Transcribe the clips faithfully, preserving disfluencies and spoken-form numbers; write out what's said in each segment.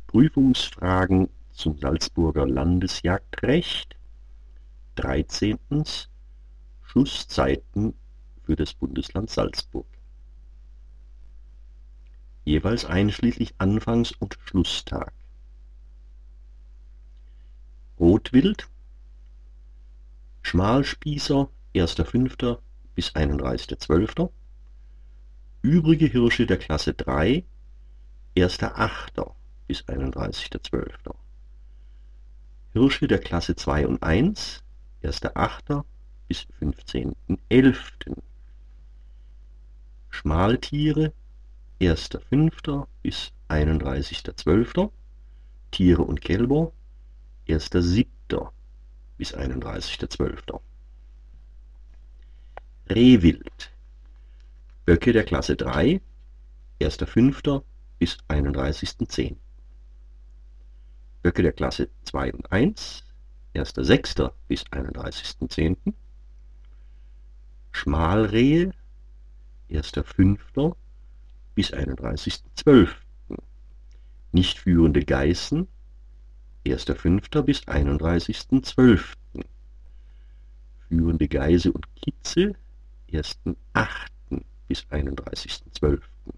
Prüfungsfragen zum Salzburger Landesjagdrecht. dreizehntens Schusszeiten für das Bundesland Salzburg. Jeweils einschließlich Anfangs- und Schlusstag. Rotwild, Schmalspießer erster fünfter bis einunddreißigster zwölfter Übrige Hirsche der Klasse drei erster achter bis einunddreißigster zwölfter Hirsche der Klasse zwei und eins erster achter bis fünfzehnten elften Schmaltiere erster fünfter bis einunddreißigster zwölfter Tiere und Kälber erster siebter bis einunddreißigster zwölfter Rehwild, Böcke der Klasse drei erster fünfter bis einunddreißigster zehnten Böcke der Klasse zwei und eins erster sechster bis einunddreißigster zehnten Schmalrehe erster fünfter bis einunddreißigster zwölften Nicht führende Geißen erster fünfter bis einunddreißigster zwölften Führende Geise und Kitze erster achter bis einunddreißigster zwölften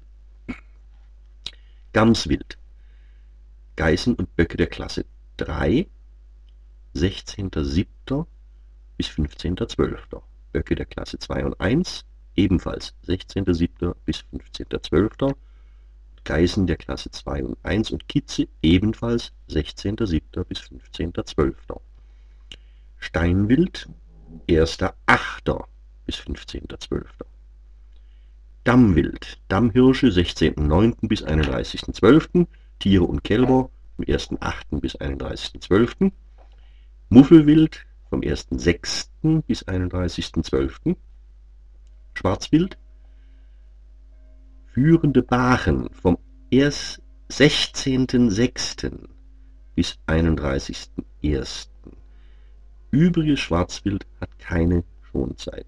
Gamswild, Geißen und Böcke der Klasse drei sechzehnter siebter bis fünfzehnter zwölfter Böcke der Klasse zwei und eins ebenfalls sechzehnter siebter bis fünfzehnter zwölfter Geißen der Klasse zwei und eins und Kitze ebenfalls sechzehnter siebter bis fünfzehnter zwölfter Steinwild erster achter bis fünfzehnter zwölfter Dammwild, Dammhirsche sechzehnten neunten bis einunddreißigsten zwölften Tiere und Kälber vom ersten achten bis einunddreißigsten zwölften Muffelwild vom ersten sechsten bis einunddreißigsten zwölften Schwarzwild, führende Bachen vom sechzehnten sechsten bis einunddreißigsten ersten Übriges Schwarzwild hat keine Schonzeit.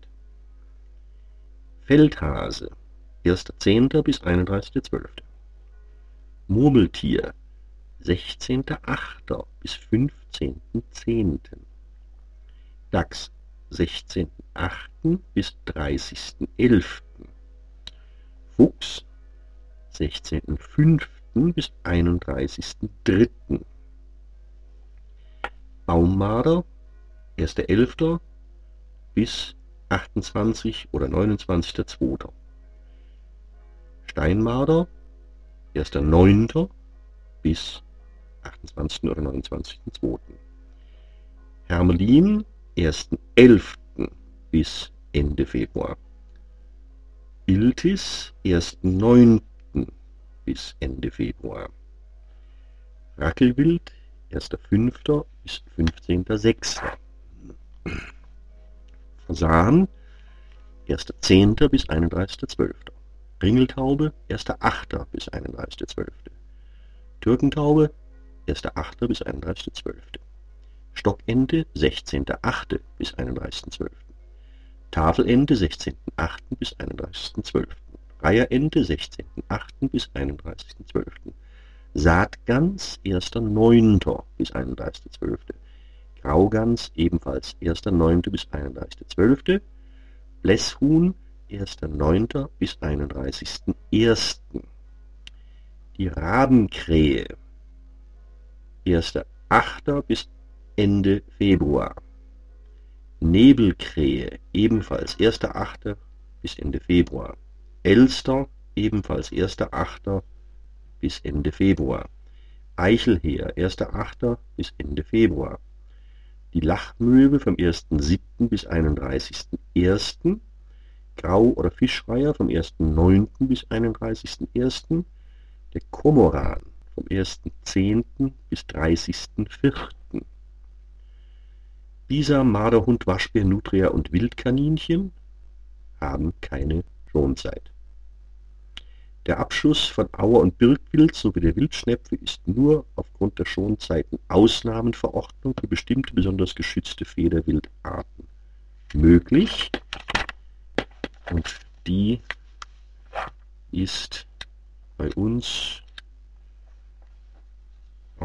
Feldhase, erster zehnter bis einunddreißigster zwölfter Murmeltier, sechzehnter achter bis fünfzehnten zehnten Dachs, sechzehnten achten bis dreißigsten elften Fuchs, sechzehnten fünften bis einunddreißigsten dritten Baummarder, erster elfter bis achtundzwanzigster oder neunundzwanzigster zweiter Steinmarder, erster neunter bis achtundzwanzigsten oder neunundzwanzigsten zweiten Hermelin, ersten elften bis Ende Februar Iltis, ersten neunten bis Ende Februar Rackelwild, erster fünfter bis fünfzehnter sechster Fasan, erster zehnter bis einunddreißigster zwölfter Ringeltaube, erster achter bis einunddreißigster zwölfter Türkentaube, erster achter bis einunddreißigster zwölfter Stockente, sechzehnter achter bis einunddreißigster zwölfter Tafelente, sechzehnten achten bis einunddreißigster zwölfter Reiherente, sechzehnten achten bis einunddreißigster zwölfter Saatgans, erster neunter bis einunddreißigster zwölfter Graugans, ebenfalls erster neunter bis einunddreißigster zwölfter Blässhuhn, erster neunter bis einunddreißigsten ersten Die Rabenkrähe, erster achter bis Ende Februar Nebelkrähe, ebenfalls erster achter bis Ende Februar Elster, ebenfalls erster achter bis Ende Februar Eichelheer, erster achter bis Ende Februar Die Lachmöwe vom ersten siebten bis einunddreißigsten ersten Grau- oder Fischreiher vom ersten neunten bis einunddreißigsten ersten Der Kormoran vom ersten zehnten bis dreißigsten vierten Bisa, Marderhund, Waschbär, Nutria und Wildkaninchen haben keine Schonzeit. Der Abschuss von Auer- und Birkwild sowie der Wildschnepfe ist nur aufgrund der Schonzeiten Ausnahmenverordnung für bestimmte besonders geschützte Federwildarten möglich. Und die ist bei uns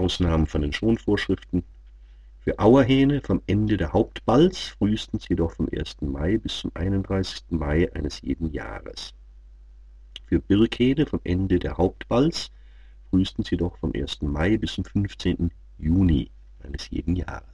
Ausnahmen von den Schonvorschriften. Für Auerhähne vom Ende der Hauptbalz, frühestens jedoch vom ersten Mai bis zum einunddreißigsten Mai eines jeden Jahres. Für Birkhähne vom Ende der Hauptbalz, frühestens jedoch vom ersten Mai bis zum fünfzehnten Juni eines jeden Jahres.